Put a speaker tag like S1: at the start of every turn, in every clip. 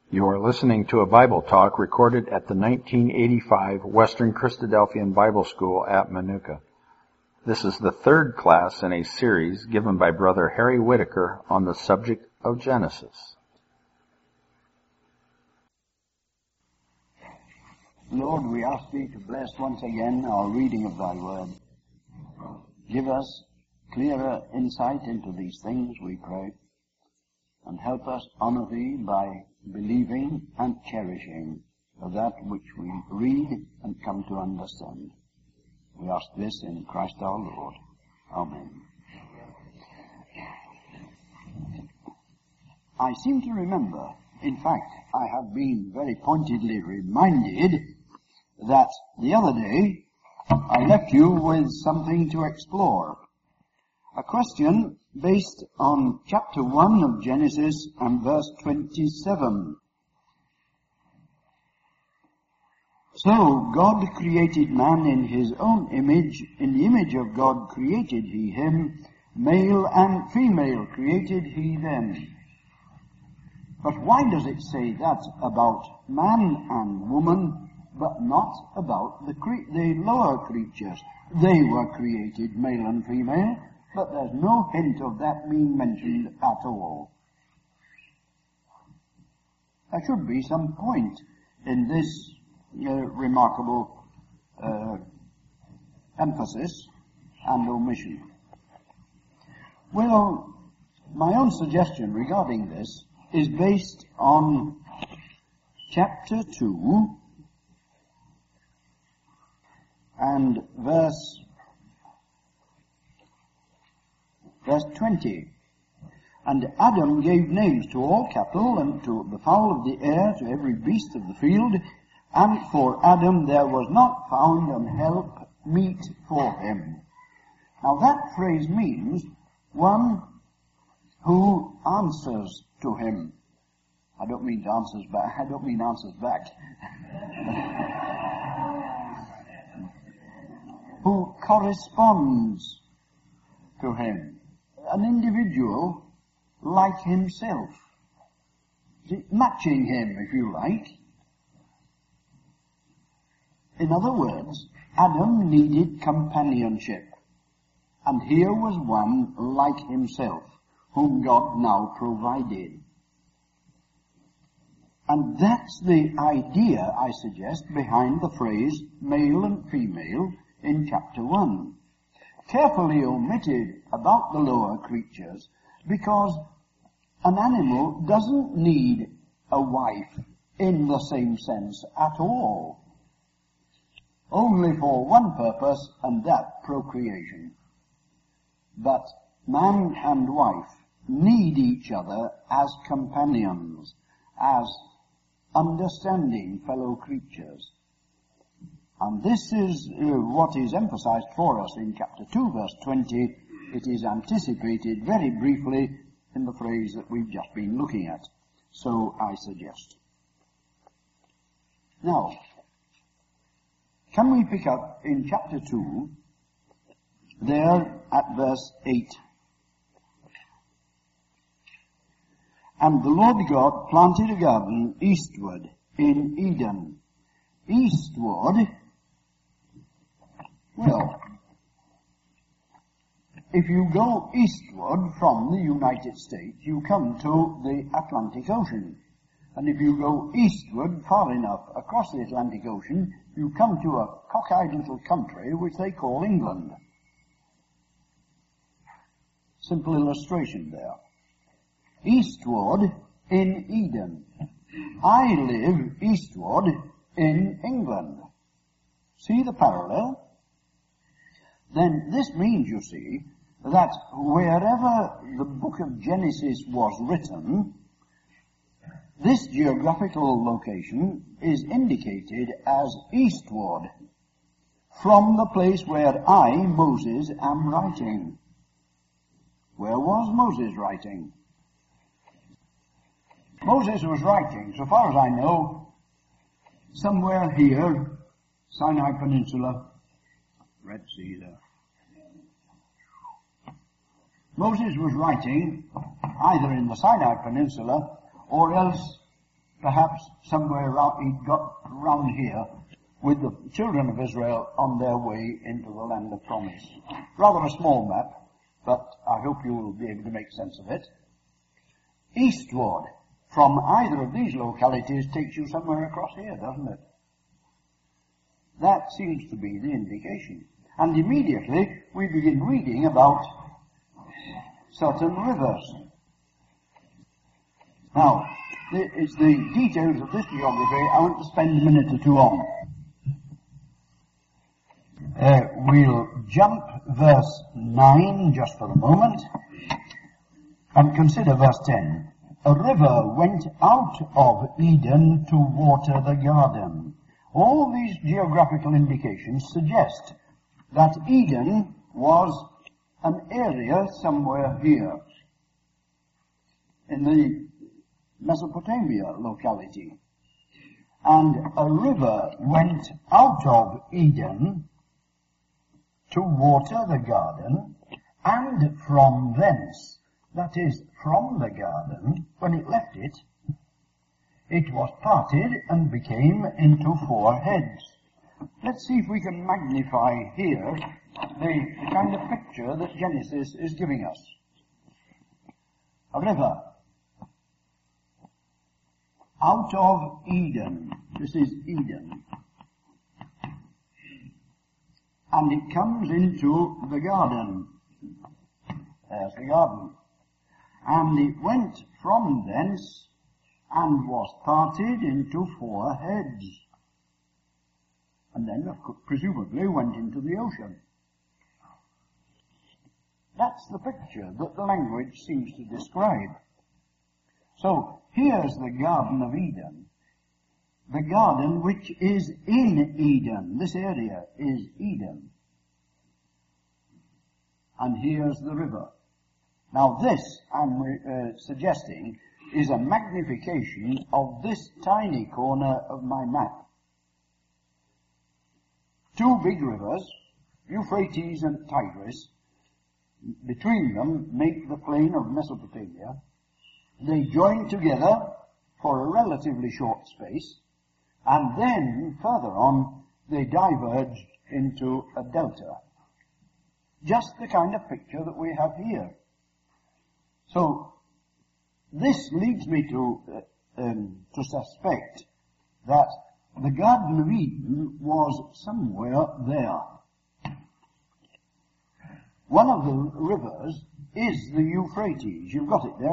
S1: You are listening to a Bible talk recorded at the 1985 Western Christadelphian Bible School at Manuka. This is the third class in a series given by Brother Harry Whitaker on the subject of Genesis.
S2: Lord, we ask Thee to bless once again our reading of Thy Word. Give us clearer insight into these things, we pray, and help us honor Thee by believing and cherishing that which we read and come to understand. We ask this in Christ our Lord. Amen. I seem to remember, in fact, I have been very pointedly reminded that the other day I left you with something to explore. A question based on chapter 1 of Genesis and verse 27. So God created man in his own image. In the image of God created he him. Male and female created he them. But why does it say that about man and woman, but not about the lower creatures? They were created male and female, but there's no hint of that being mentioned at all. There should be some point in this remarkable emphasis and omission. Well, my own suggestion regarding this is based on chapter 2 and verse 20. And Adam gave names to all cattle and to the fowl of the air, to every beast of the field, and for Adam there was not found an help meet for him. Now that phrase means one who answers to him. I don't mean answers back. Who corresponds to him. An individual like himself. Matching him, if you like. In other words, Adam needed companionship. And here was one like himself, whom God now provided. And that's the idea, I suggest, behind the phrase male and female in chapter 1. Carefully omitted about the lower creatures, because an animal doesn't need a wife in the same sense at all. Only for one purpose, and that procreation. But man and wife need each other as companions, as understanding fellow creatures. And this is what is emphasized for us in chapter 2, verse 20. It is anticipated very briefly in the phrase that we've just been looking at. So I suggest. Now, can we pick up in chapter 2, there at verse 8? And the Lord God planted a garden eastward in Eden. Eastward. Well, if you go eastward from the United States, you come to the Atlantic Ocean. And if you go eastward far enough across the Atlantic Ocean, you come to a cockeyed little country which they call England. Simple illustration there. Eastward in Eden. I live eastward in England. See the parallel? Then this means, you see, that wherever the book of Genesis was written, this geographical location is indicated as eastward, from the place where I, Moses, am writing. Where was Moses writing? Moses was writing, so far as I know, somewhere here, Sinai Peninsula, Red Sea there. Moses was writing either in the Sinai Peninsula or else perhaps somewhere around, he'd got round here with the children of Israel on their way into the land of promise. Rather a small map, but I hope you will be able to make sense of it. Eastward from either of these localities takes you somewhere across here, doesn't it? That seems to be the indication. And immediately we begin reading about certain rivers. Now, it's the details of this geography I want to spend a minute or two on. We'll jump verse 9 just for the moment and consider verse 10. A river went out of Eden to water the garden. All these geographical indications suggest that Eden was an area somewhere here in the Mesopotamia locality. And a river went out of Eden to water the garden, and from thence, that is, from the garden, when it left it, it was parted and became into 4 heads. Let's see if we can magnify here the kind of picture that Genesis is giving us. A river out of Eden. This is Eden. And it comes into the garden. There's the garden. And it went from thence and was parted into 4 heads. And then, presumably, went into the ocean. That's the picture that the language seems to describe. So, here's the Garden of Eden. The garden which is in Eden. This area is Eden. And here's the river. Now this, I'm suggesting, is a magnification of this tiny corner of my map. 2 big rivers, Euphrates and Tigris, between them make the plain of Mesopotamia. They join together for a relatively short space, and then, further on, they diverge into a delta. Just the kind of picture that we have here. So, this leads me to suspect that the Garden of Eden was somewhere there. One of the rivers is the Euphrates. You've got it there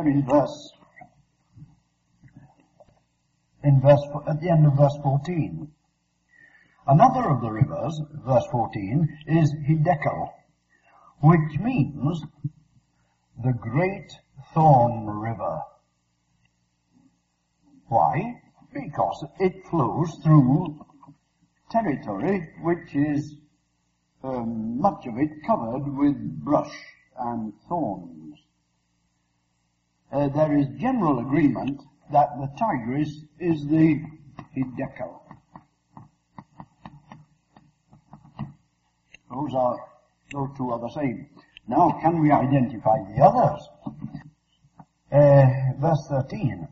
S2: at the end of verse 14. Another of the rivers, verse 14, is Hiddekel, which means the Great Thorn River. Why? Because it flows through territory which is much of it covered with brush and thorns. There is general agreement that the Tigris is the Hiddekel. Those 2 are the same. Now, can we identify the others? Verse 13.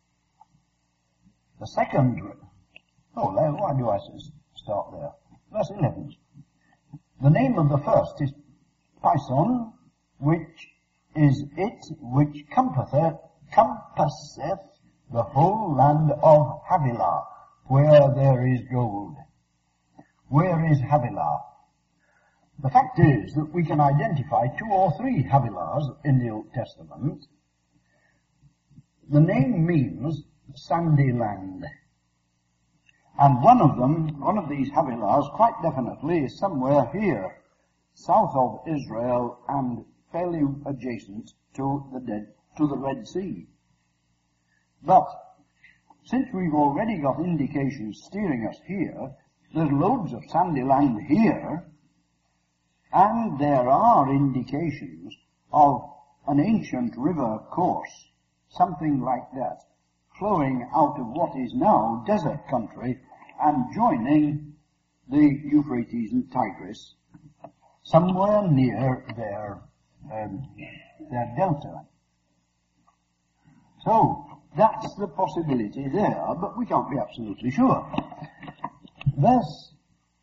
S2: The second, why do I start there? Verse 11. The name of the first is Pison, which is it which compasseth the whole land of Havilah, where there is gold. Where is Havilah? The fact is that we can identify 2 or 3 Havilahs in the Old Testament. The name means sandy land. And one of these Havilahs, quite definitely, is somewhere here, south of Israel and fairly adjacent to the Red Sea. But, since we've already got indications steering us here, there's loads of sandy land here, and there are indications of an ancient river course, something like that, flowing out of what is now desert country and joining the Euphrates and Tigris somewhere near their delta. So, That's the possibility there, but we can't be absolutely sure. Thus,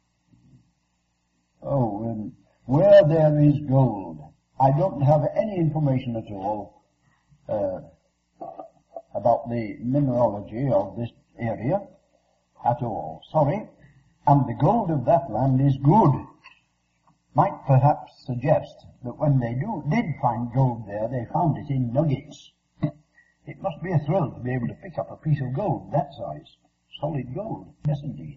S2: where there is gold, I don't have any information at all about the mineralogy of this area at all. Sorry. And the gold of that land is good. Might perhaps suggest that when they did find gold there, they found it in nuggets. It must be a thrill to be able to pick up a piece of gold that size. Solid gold. Yes, indeed.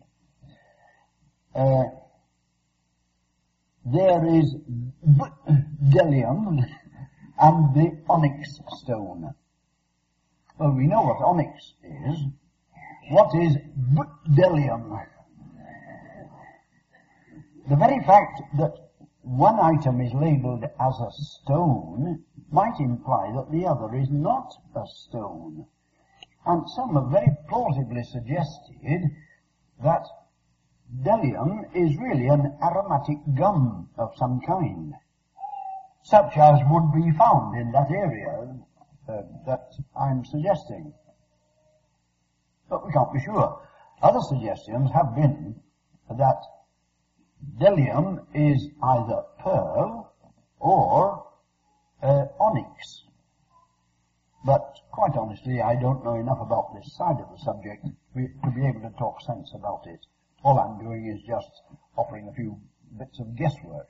S2: There is bdellium and the onyx stone. Well, we know what onyx is. What is bdellium? The very fact that one item is labelled as a stone might imply that the other is not a stone. And some have very plausibly suggested that bdellium is really an aromatic gum of some kind, such as would be found in that area that I'm suggesting. But we can't be sure. Other suggestions have been that bdellium is either pearl or onyx. But quite honestly, I don't know enough about this side of the subject to be able to talk sense about it. All I'm doing is just offering a few bits of guesswork.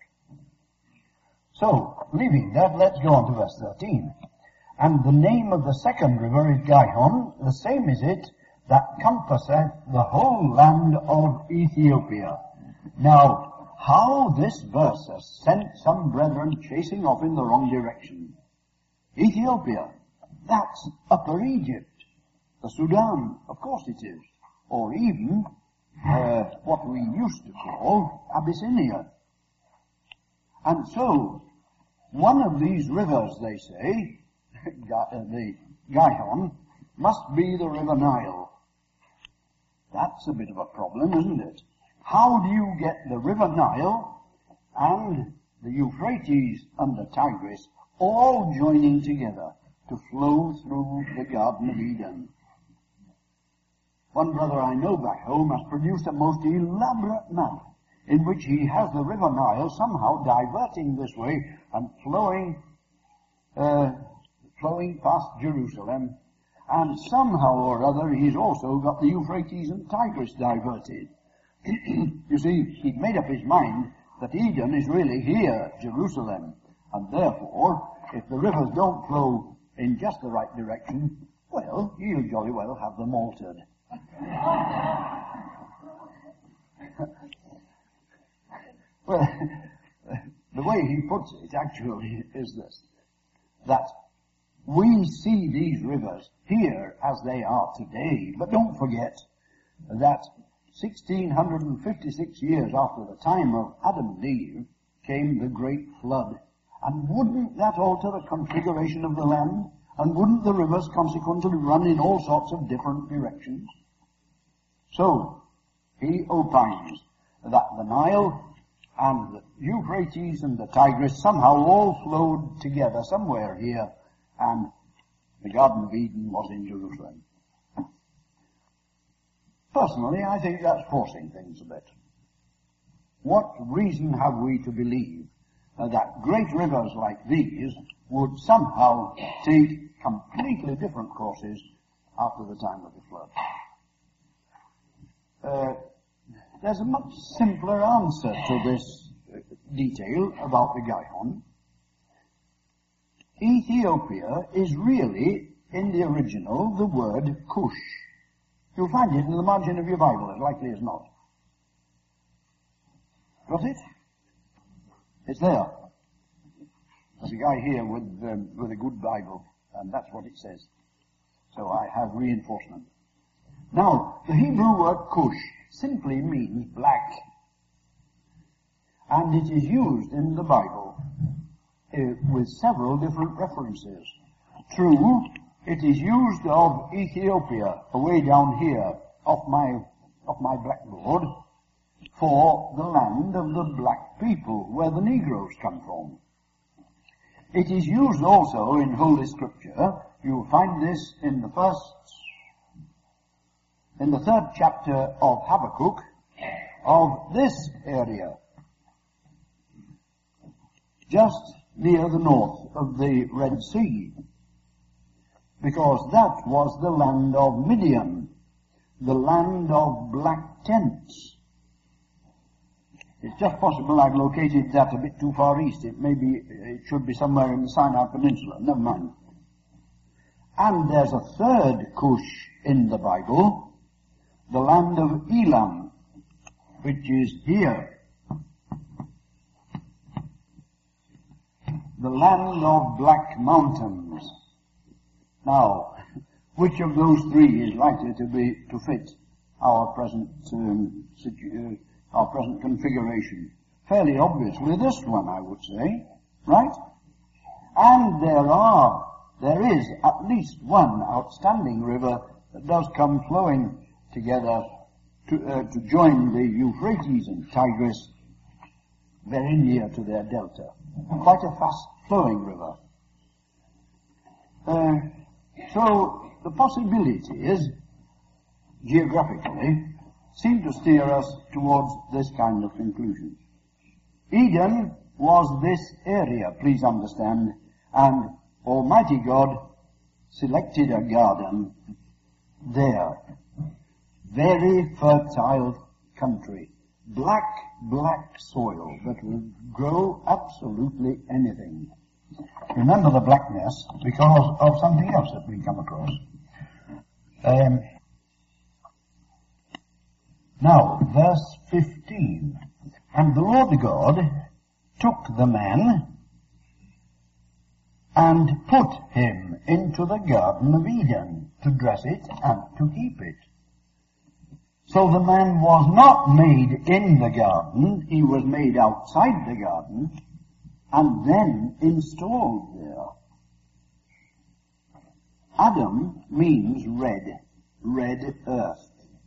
S2: So, leaving that, let's go on to verse 13. And the name of the second river is Gihon, the same is it that compasseth the whole land of Ethiopia. Now, how this verse has sent some brethren chasing off in the wrong direction. Ethiopia, that's Upper Egypt. The Sudan, of course it is. Or even what we used to call Abyssinia. And so, one of these rivers, they say, the Gihon, must be the River Nile. That's a bit of a problem, isn't it? How do you get the River Nile and the Euphrates and the Tigris all joining together to flow through the Garden of Eden? One brother I know back home has produced a most elaborate map in which he has the River Nile somehow diverting this way and flowing past Jerusalem, and somehow or other he's also got the Euphrates and Tigris diverted. You see, he'd made up his mind that Eden is really here, Jerusalem, and therefore, if the rivers don't flow in just the right direction, well, he'll jolly well have them altered. Well, the way he puts it actually is this, that we see these rivers here as they are today, but don't forget that 1656 years after the time of Adam and Eve came the great flood. And wouldn't that alter the configuration of the land? And wouldn't the rivers consequently run in all sorts of different directions? So, he opines that the Nile and the Euphrates and the Tigris somehow all flowed together somewhere here, and the Garden of Eden was in Jerusalem. Personally, I think that's forcing things a bit. What reason have we to believe that great rivers like these would somehow take completely different courses after the time of the flood? There's a much simpler answer to this detail about the Gihon. Ethiopia is really, in the original, the word Cush. You'll find it in the margin of your Bible, as likely as not. Got it? It's there. There's a guy here with a good Bible, and that's what it says. So I have reinforcement. Now, the Hebrew word Cush simply means black. And it is used in the Bible with several different references. True, it is used of Ethiopia, away down here, off my blackboard, for the land of the black people, where the Negroes come from. It is used also in Holy Scripture You find this in the third chapter of Habakkuk, of this area, just near the north of the Red Sea, because that was the land of Midian, the land of black tents. It's just possible I've located that a bit too far east. It should be somewhere in the Sinai Peninsula. Never mind. And there's a third Cush in the Bible, the land of Elam, which is here. The land of black mountains. Now, which of those three is likely to fit our present configuration? Fairly obviously this one, I would say, right? And there is at least one outstanding river that does come flowing together to join the Euphrates and Tigris very near to their delta. Quite a fast-flowing river. So the possibilities, geographically, seem to steer us towards this kind of conclusion. Eden was this area, please understand, and Almighty God selected a garden there. Very fertile country. Black soil that will grow absolutely anything. Remember the blackness because of something else that we come across. Now, verse 15. And the Lord God took the man and put him into the Garden of Eden to dress it and to keep it. So the man was not made in the garden, he was made outside the garden and then installed there. Adam means red earth.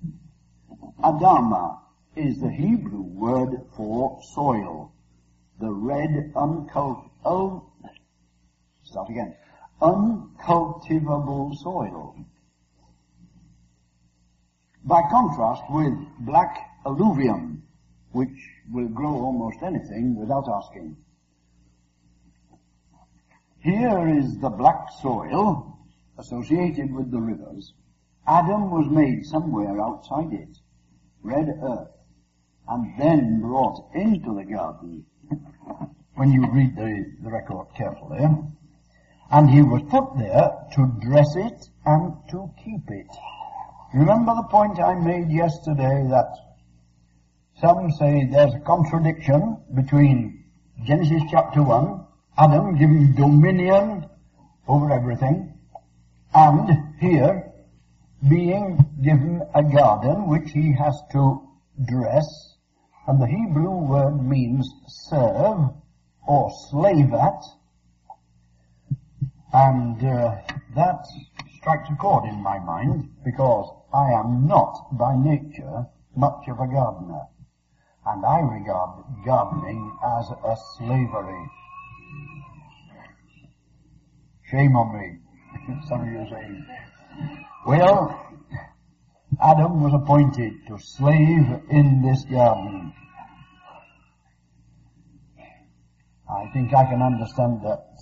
S2: Adama is the Hebrew word for soil. The red uncultivable soil. By contrast with black alluvium, which will grow almost anything without asking. Here is the black soil associated with the rivers. Adam was made somewhere outside it, red earth, and then brought into the garden. When you read the record carefully, and he was put there to dress it and to keep it. Remember the point I made yesterday that some say there's a contradiction between Genesis chapter 1, Adam given dominion over everything, and here being given a garden which he has to dress, and the Hebrew word means serve or slave at, and that strikes a chord in my mind because I am not by nature much of a gardener, and I regard gardening as a slavery. Shame on me, some of you say. Well, Adam was appointed to slave in this garden. I think I can understand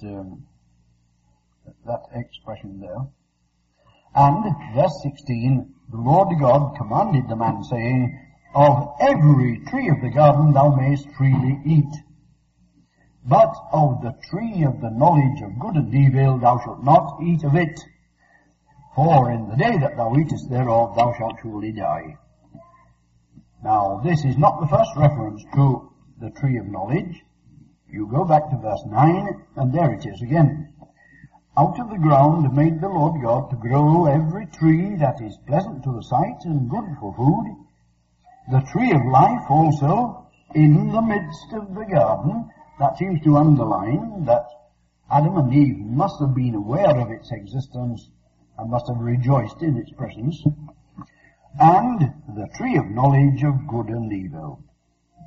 S2: that expression there. And, verse 16, the Lord God commanded the man, saying, of every tree of the garden thou mayest freely eat, but of the tree of the knowledge of good and evil thou shalt not eat of it, for in the day that thou eatest thereof thou shalt surely die. Now, this is not the first reference to the tree of knowledge. You go back to verse 9, and there it is again. Out of the ground made the Lord God to grow every tree that is pleasant to the sight and good for food, the tree of life also in the midst of the garden. That seems to underline that Adam and Eve must have been aware of its existence and must have rejoiced in its presence, and the tree of knowledge of good and evil.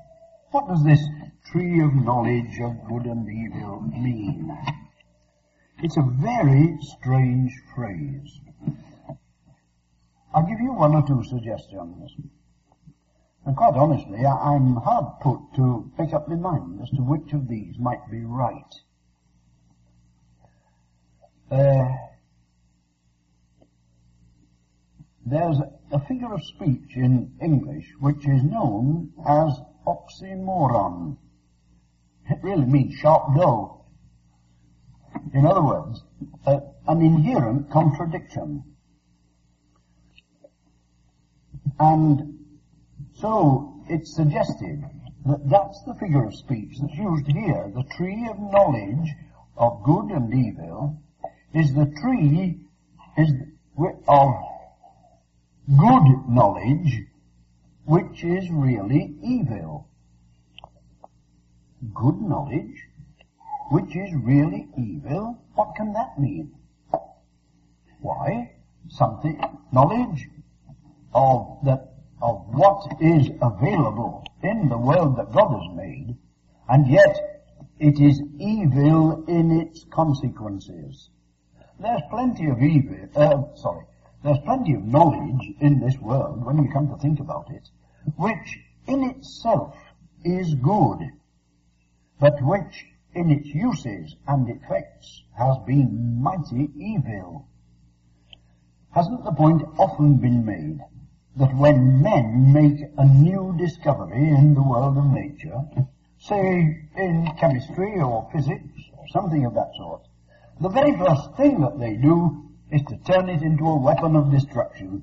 S2: What does this tree of knowledge of good and evil mean? It's a very strange phrase. I'll give you one or two suggestions. And quite honestly, I'm hard put to make up my mind as to which of these might be right. There's a figure of speech in English which is known as oxymoron. It really means sharp dull. In other words, an inherent contradiction. And so it's suggested that that's the figure of speech that's used here. The tree of knowledge of good and evil is the tree of good knowledge, which is really evil. Good knowledge, which is really evil? What can that mean? Why? Knowledge of what is available in the world that God has made, and yet it is evil in its consequences. There's plenty of there's plenty of knowledge in this world, when you come to think about it, which in itself is good, but which in its uses and effects has been mighty evil. Hasn't the point often been made that when men make a new discovery in the world of nature, say in chemistry or physics or something of that sort, the very first thing that they do is to turn it into a weapon of destruction?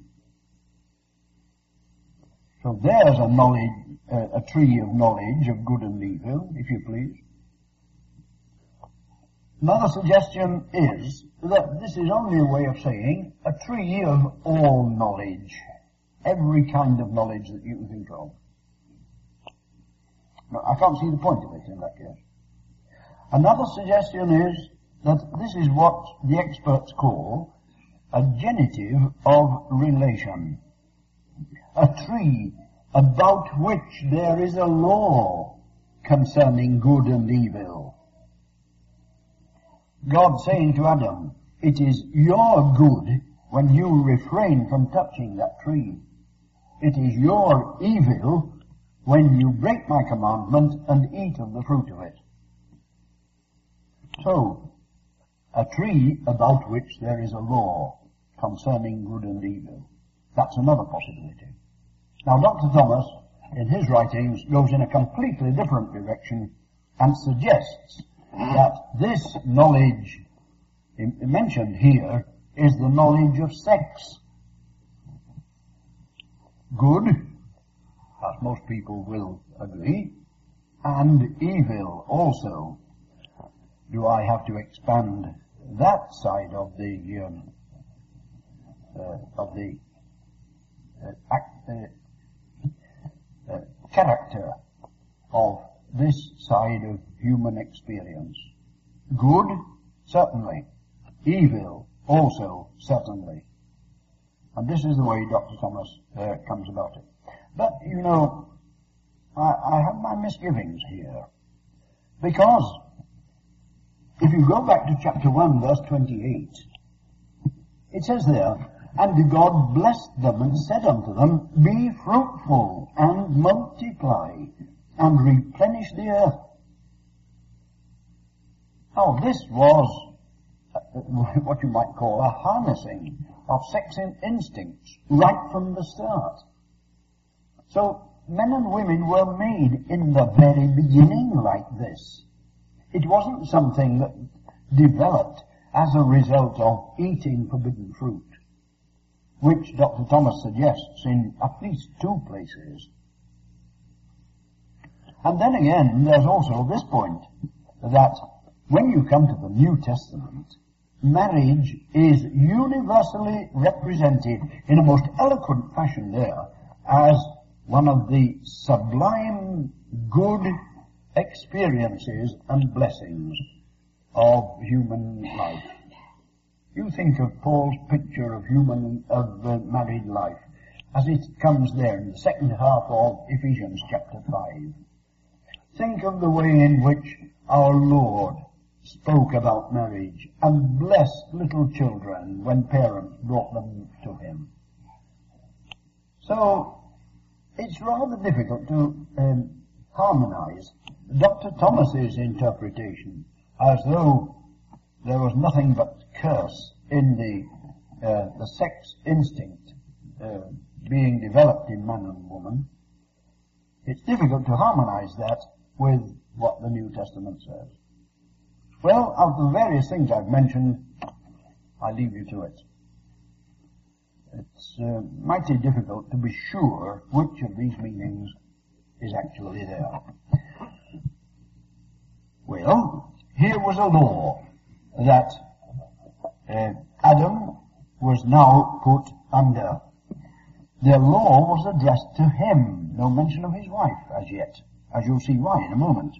S2: So there's a tree of knowledge of good and evil, if you please. Another suggestion is that this is only a way of saying a tree of all knowledge, every kind of knowledge that you can think of. No, I can't see the point of it in that case. Another suggestion is that this is what the experts call a genitive of relation. A tree about which there is a law concerning good and evil. God saying to Adam, it is your good when you refrain from touching that tree. It is your evil when you break my commandment and eat of the fruit of it. So, a tree about which there is a law concerning good and evil. That's another possibility. Now, Dr. Thomas, in his writings, goes in a completely different direction and suggests that this knowledge mentioned here is the knowledge of sex. Good, as most people will agree, and evil also. Do I have to expand that side of the character of this side of human experience? Good, certainly. Evil, also, certainly. And this is the way Dr. Thomas comes about it. But, you know, I have my misgivings here. Because if you go back to chapter 1, verse 28, it says there, and God blessed them and said unto them, be fruitful and multiply and replenish the earth. Now, this was what you might call a harnessing of sex instincts right from the start. So, men and women were made in the very beginning like this. It wasn't something that developed as a result of eating forbidden fruit, which Dr. Thomas suggests in at least 2 places. And then again, there's also this point, that when you come to the New Testament, marriage is universally represented in a most eloquent fashion there as one of the sublime good experiences and blessings of human life. You think of Paul's picture of married life as it comes there in the second half of Ephesians chapter 5. Think of the way in which our Lord spoke about marriage and blessed little children when parents brought them to him. So it's rather difficult to harmonize Dr. Thomas's interpretation as though there was nothing but curse in the sex instinct being developed in man and woman. It's difficult to harmonize that with what the New Testament says. Well, of the various things I've mentioned, I leave you to it. It's mighty difficult to be sure which of these meanings is actually there. Well, here was a law that Adam was now put under. The law was addressed to him, no mention of his wife as yet, as you'll see why in a moment.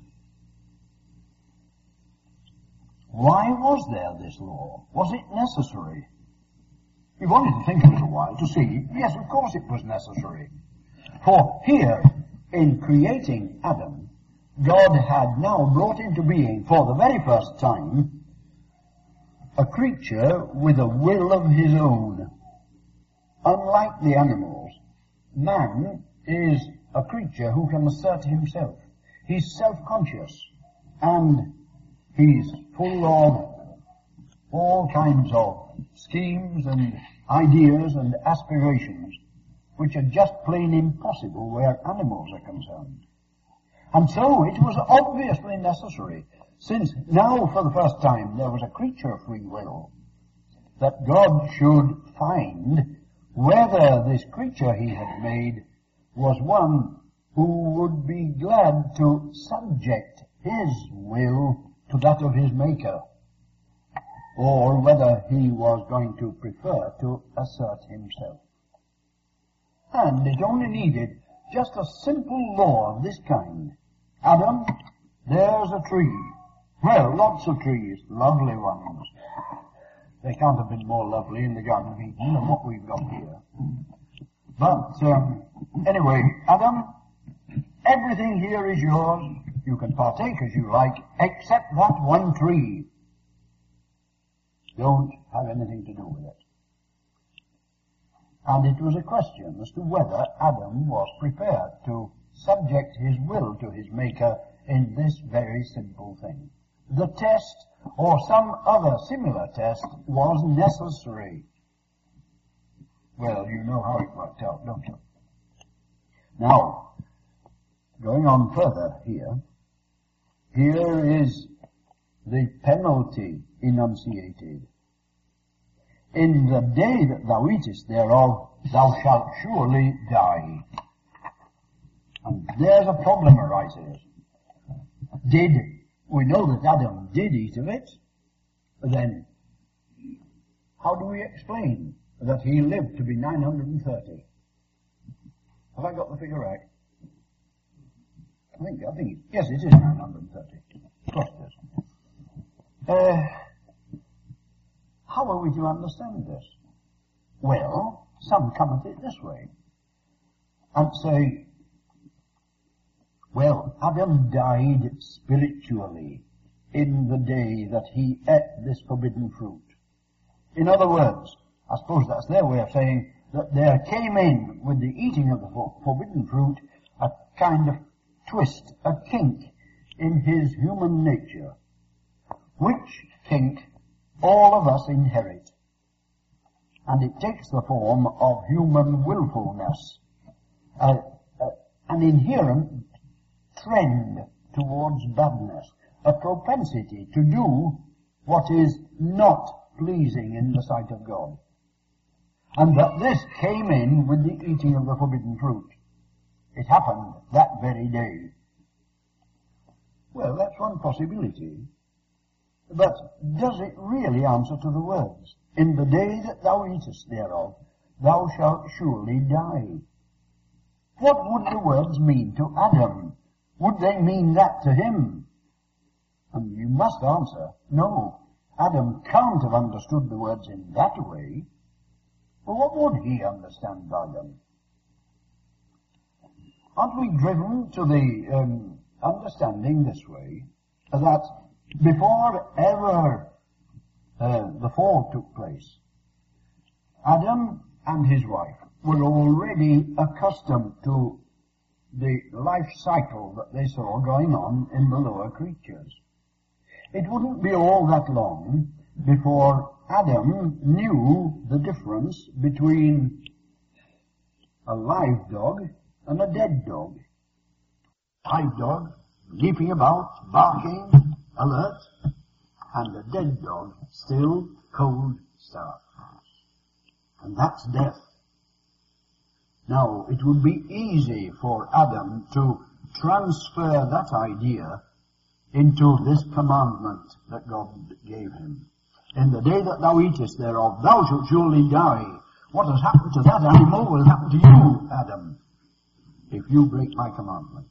S2: Why was there this law? Was it necessary? We wanted to think a little while to see, yes, of course it was necessary. For here, in creating Adam, God had now brought into being, for the very first time, a creature with a will of his own. Unlike the animals, man is a creature who can assert himself. He's self-conscious, and he's full of all kinds of schemes and ideas and aspirations which are just plain impossible where animals are concerned. And so it was obviously necessary, since now for the first time there was a creature of free will, that God should find whether this creature he had made was one who would be glad to subject his will to that of his Maker, or whether he was going to prefer to assert himself. And it only needed just a simple law of this kind. Adam, there's a tree. Well, lots of trees, lovely ones. They can't have been more lovely in the Garden of Eden than what we've got here. But anyway, Adam, everything here is yours. You can partake as you like, except that one tree. Don't have anything to do with it. And it was a question as to whether Adam was prepared to subject his will to his Maker in this very simple thing. The test, or some other similar test, was necessary. Well, you know how it worked out, don't you? Now, going on further here is the penalty enunciated. In the day that thou eatest thereof, thou shalt surely die. And there's a problem arises. We know that Adam did eat of it, then how do we explain that he lived to be 930? Have I got the figure right? I think yes, it is 930. Of course it is. How are we to understand this? Well, some come at it this way and say, well, Adam died spiritually in the day that he ate this forbidden fruit. In other words, I suppose that's their way of saying that there came in with the eating of the forbidden fruit a kind of twist, a kink in his human nature, which kink all of us inherit. And it takes the form of human willfulness, an inherent trend towards badness, a propensity to do what is not pleasing in the sight of God. And that this came in with the eating of the forbidden fruit. It happened that very day. Well, that's one possibility. But does it really answer to the words, in the day that thou eatest thereof, thou shalt surely die? What would the words mean to Adam? Would they mean that to him? And you must answer, no. Adam can't have understood the words in that way. Well, what would he understand by them? Aren't we driven to the understanding this way, that Before ever the fall took place, Adam and his wife were already accustomed to the life cycle that they saw going on in the lower creatures. It wouldn't be all that long before Adam knew the difference between a live dog and a dead dog. Live dog, leaping about, barking, alert, and a dead dog, still, cold, stark. And that's death. Now, it would be easy for Adam to transfer that idea into this commandment that God gave him. In the day that thou eatest thereof, thou shalt surely die. What has happened to that animal will happen to you, Adam, if you break my commandment.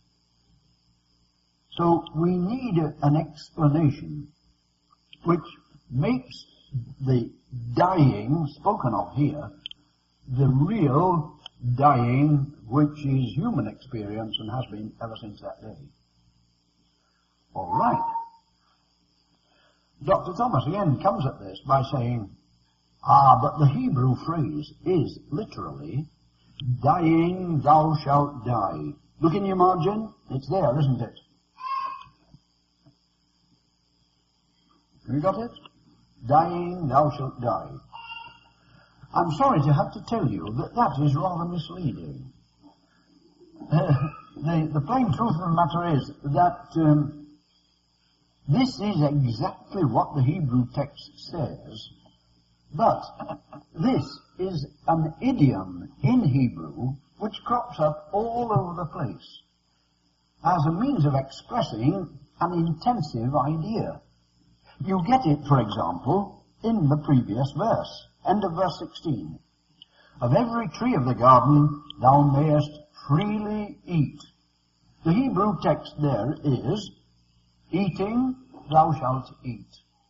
S2: So we need an explanation which makes the dying spoken of here the real dying which is human experience and has been ever since that day. All right. Dr. Thomas again comes at this by saying, but the Hebrew phrase is literally, dying thou shalt die. Look in your margin. It's there, isn't it? Have you got it? Dying thou shalt die. I'm sorry to have to tell you that that is rather misleading. The plain truth of the matter is that this is exactly what the Hebrew text says, but this is an idiom in Hebrew which crops up all over the place as a means of expressing an intensive idea. You get it, for example, in the previous verse, end of verse 16. Of every tree of the garden thou mayest freely eat. The Hebrew text there is, eating thou shalt eat.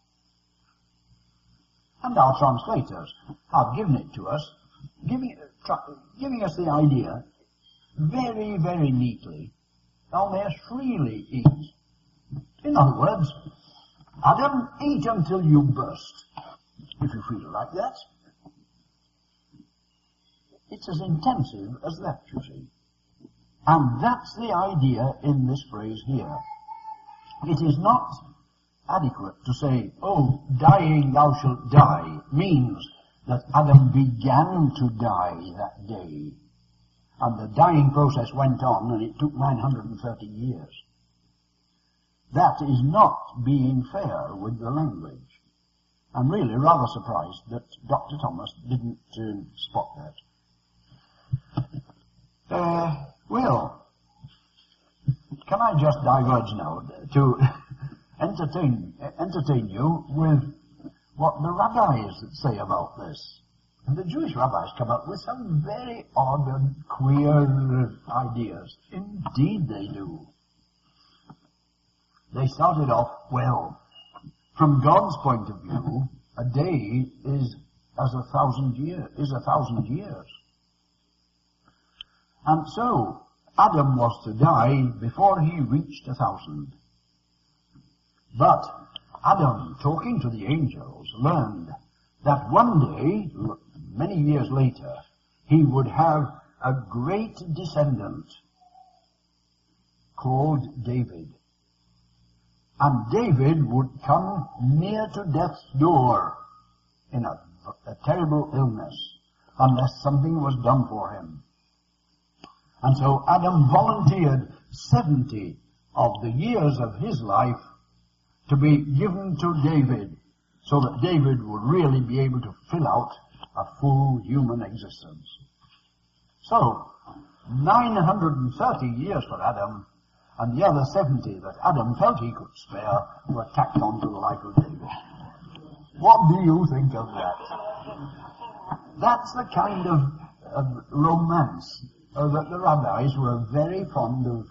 S2: And our translators have given it to us, giving us the idea very, very neatly. Thou mayest freely eat. In other words, Adam, eat until you burst, if you feel like that. It's as intensive as that, you see. And that's the idea in this phrase here. It is not adequate to say, dying thou shalt die, means that Adam began to die that day. And the dying process went on, and it took 930 years. That is not being fair with the language. I'm really rather surprised that Dr. Thomas didn't spot that. Well, can I just diverge now to entertain you with what the rabbis say about this? And the Jewish rabbis come up with some very odd and queer ideas. Indeed they do. They started off, from God's point of view, a day is a 1,000 years. And so, Adam was to die before he reached 1,000. But Adam, talking to the angels, learned that one day, many years later, he would have a great descendant called David. And David would come near to death's door in a terrible illness unless something was done for him. And so Adam volunteered 70 of the years of his life to be given to David so that David would really be able to fill out a full human existence. So, 930 years for Adam, and the other 70 that Adam felt he could spare were tacked on to the life of David. What do you think of that? That's the kind of romance that the rabbis were very fond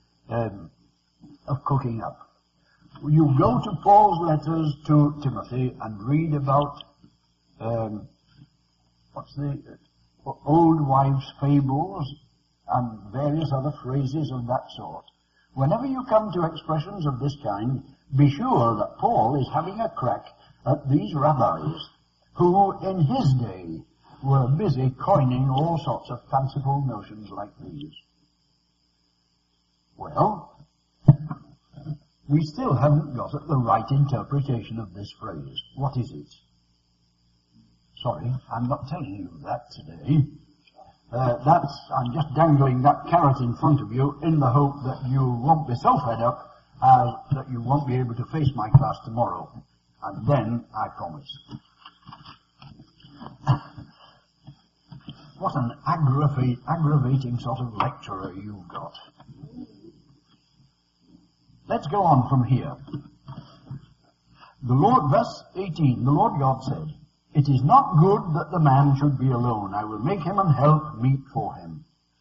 S2: of cooking up. You go to Paul's letters to Timothy and read about old wives' fables and various other phrases of that sort. Whenever you come to expressions of this kind, be sure that Paul is having a crack at these rabbis who, in his day, were busy coining all sorts of fanciful notions like these. Well, we still haven't got at the right interpretation of this phrase. What is it? Sorry, I'm not telling you that today. I'm just dangling that carrot in front of you in the hope that you won't be so fed up that you won't be able to face my class tomorrow. And then, I promise. What an aggravating sort of lecturer you've got. Let's go on from here. Verse 18, the Lord God said, "It is not good that the man should be alone. I will make him an help meet for him."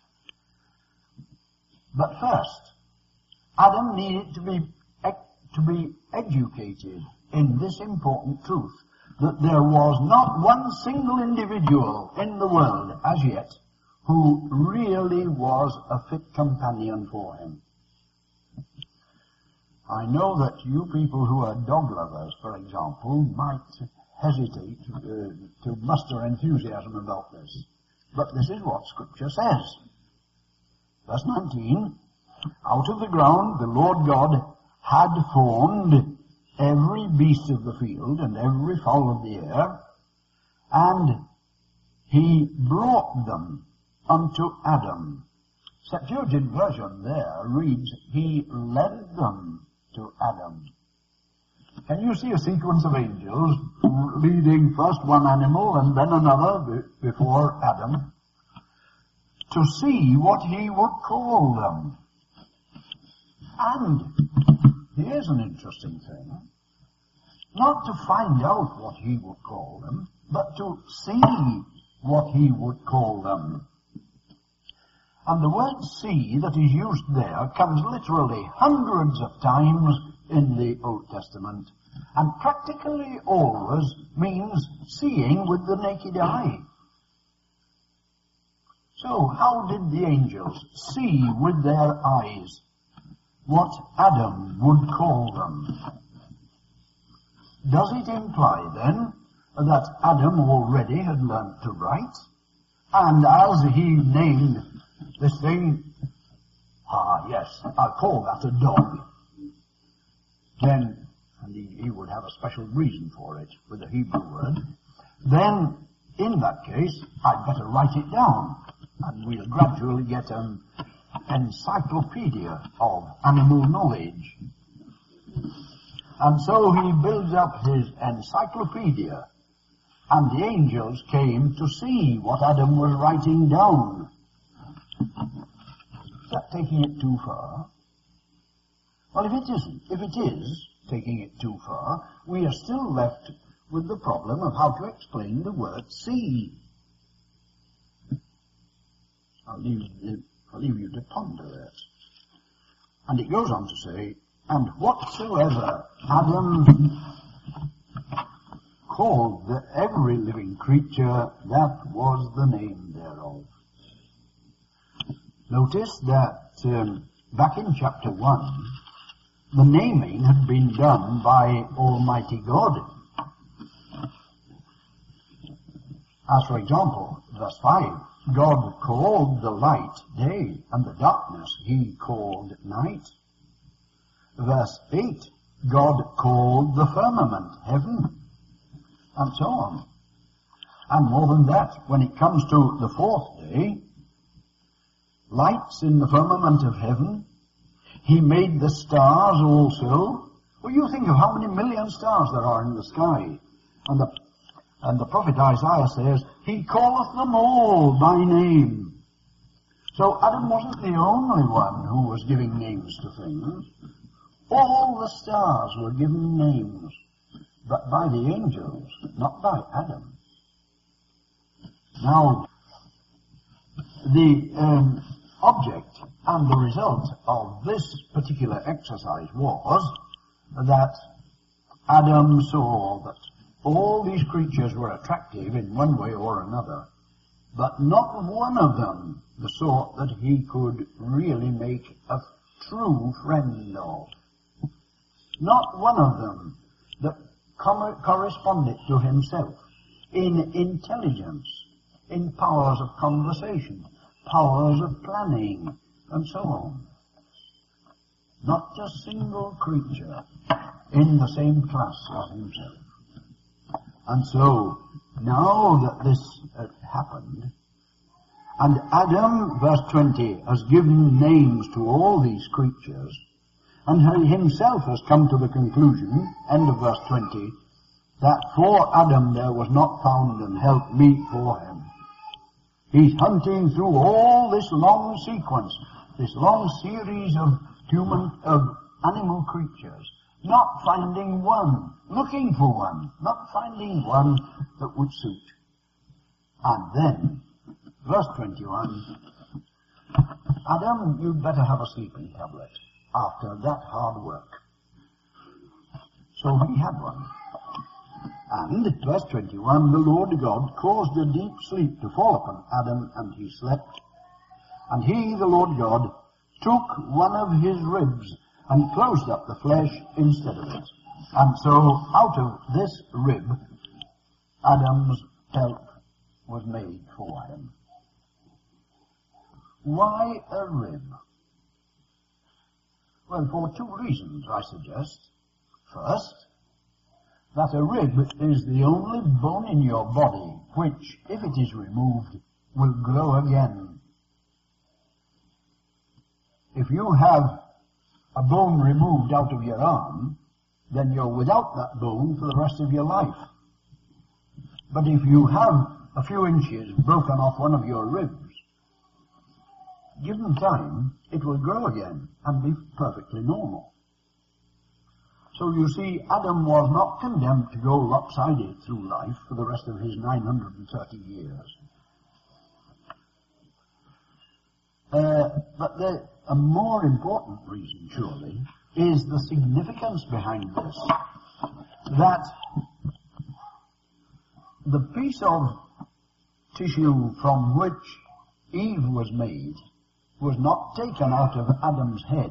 S2: But first, Adam needed to be educated in this important truth, that there was not one single individual in the world as yet who really was a fit companion for him. I know that you people who are dog lovers, for example, might hesitate to muster enthusiasm about this. But this is what Scripture says. Verse 19, "Out of the ground the Lord God had formed every beast of the field and every fowl of the air, and he brought them unto Adam." Septuagint version there reads, "He led them to Adam." Can you see a sequence of angels leading first one animal and then another before Adam to see what he would call them? And here's an interesting thing. Not to find out what he would call them, but to see what he would call them. And the word "see" that is used there comes literally hundreds of times in the Old Testament, and practically always means seeing with the naked eye. So how did the angels see with their eyes what Adam would call them? Does it imply then that Adam already had learnt to write, and as he named this thing, yes, I'll call that a dog, then, and he would have a special reason for it with a Hebrew word, then in that case I'd better write it down, and we'll gradually get an encyclopedia of animal knowledge. And so he builds up his encyclopedia, and the angels came to see what Adam was writing down. Is that taking it too far? Well, if it isn't, if it is taking it too far, we are still left with the problem of how to explain the word "see." I'll leave you to ponder that. And it goes on to say, "And whatsoever Adam called every living creature, that was the name thereof." Notice that back in chapter 1, the naming had been done by Almighty God. As for example, verse 5, God called the light day, and the darkness he called night. Verse 8, God called the firmament heaven, and so on. And more than that, when it comes to the fourth day, lights in the firmament of heaven, he made the stars also. Well, you think of how many million stars there are in the sky. And the prophet Isaiah says, he calleth them all by name. So Adam wasn't the only one who was giving names to things. All the stars were given names, but by the angels, not by Adam. Now, the object and the result of this particular exercise was that Adam saw that all these creatures were attractive in one way or another, but not one of them the sort that he could really make a true friend of. Not one of them that corresponded to himself in intelligence, in powers of conversation, powers of planning, and so on. Not a single creature in the same class as himself. And so, now that this had happened, and Adam, verse 20, has given names to all these creatures, and he himself has come to the conclusion, end of verse 20, that for Adam there was not found an help meet for him. He's hunting through all this long sequence, this long series of animal creatures, not finding one, looking for one, not finding one that would suit. And then, verse 21, Adam, you'd better have a sleeping tablet after that hard work. So he had one. And, verse 21, the Lord God caused a deep sleep to fall upon Adam, and he slept. And he, the Lord God, took one of his ribs and closed up the flesh instead of it. And so, out of this rib, Adam's help was made for him. Why a rib? Well, for two reasons, I suggest. First, that a rib is the only bone in your body which, if it is removed, will grow again. If you have a bone removed out of your arm, then you're without that bone for the rest of your life. But if you have a few inches broken off one of your ribs, given time, it will grow again and be perfectly normal. So you see, Adam was not condemned to go lopsided through life for the rest of his 930 years. But a more important reason, surely, is the significance behind this. That the piece of tissue from which Eve was made was not taken out of Adam's head.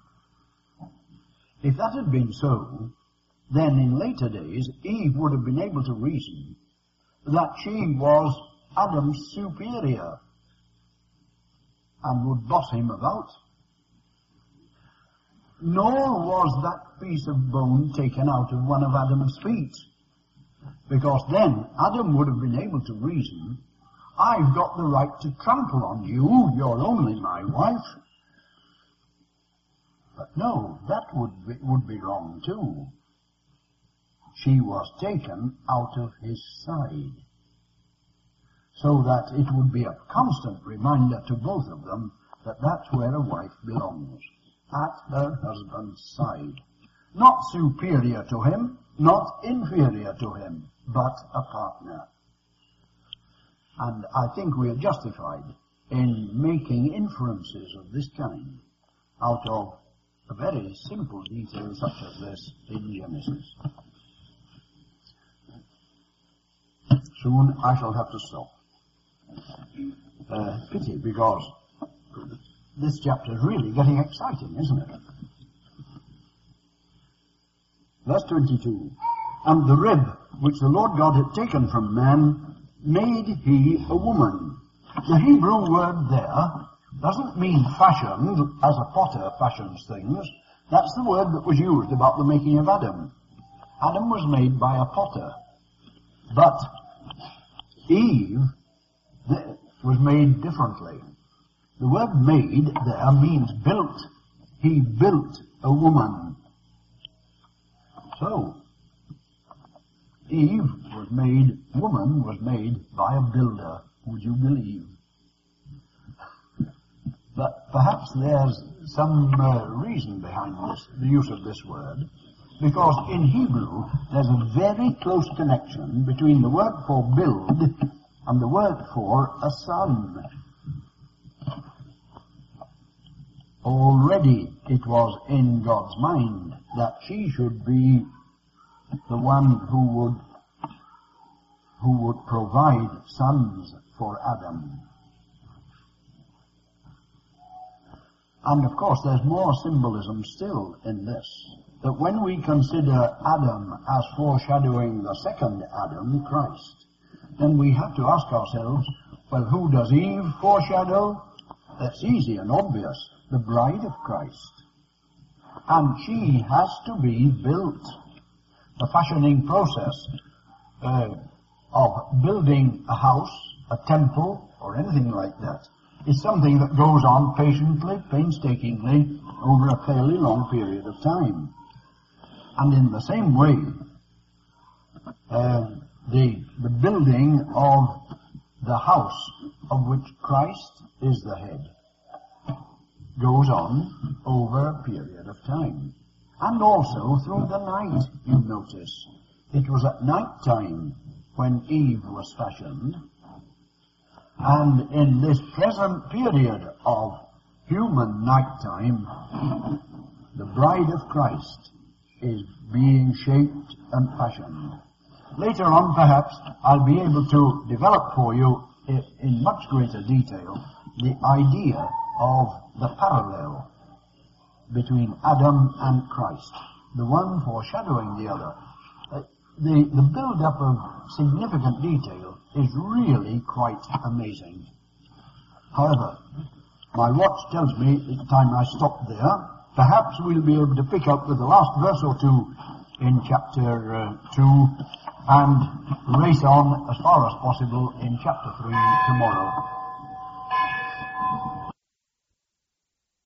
S2: If that had been so, then in later days Eve would have been able to reason that she was Adam's superior and would boss him about. Nor was that piece of bone taken out of one of Adam's feet, because then Adam would have been able to reason, I've got the right to trample on you, you're only my wife. But no, that would be wrong too. She was taken out of his side, so that it would be a constant reminder to both of them that that's where a wife belongs, at her husband's side. Not superior to him, not inferior to him, but a partner. And I think we are justified in making inferences of this kind out of a very simple detail such as this in Genesis. Soon I shall have to stop. Pity, because this chapter is really getting exciting, isn't it? Verse 22. And the rib which the Lord God had taken from man made he a woman. The Hebrew word there doesn't mean fashioned as a potter fashions things. That's the word that was used about the making of Adam. Adam was made by a potter. But Eve was made differently. The word made there means built. He built a woman. So, Eve was made, woman was made by a builder, would you believe? But perhaps there's some reason behind this, the use of this word, because in Hebrew there's a very close connection between the word for build and the word for a son. Already it was in God's mind that she should be the one who would provide sons for Adam. And of course there's more symbolism still in this. That when we consider Adam as foreshadowing the second Adam, Christ, then we have to ask ourselves, well, who does Eve foreshadow? That's easy and obvious. The bride of Christ. And she has to be built. The fashioning process of building a house, a temple, or anything like that is something that goes on patiently, painstakingly, over a fairly long period of time. And in the same way, the building of the house of which Christ is the head goes on over a period of time. And also through the night, you notice. It was at night time when Eve was fashioned. And in this present period of human night time, the bride of Christ is being shaped and fashioned. Later on, perhaps, I'll be able to develop for you in much greater detail the idea of the parallel between Adam and Christ, the one foreshadowing the other. The build-up of significant detail is really quite amazing. However, my watch tells me it's time I stop there. Perhaps we'll be able to pick up with the last verse or two in chapter 2 and race on as far as possible in chapter 3 tomorrow.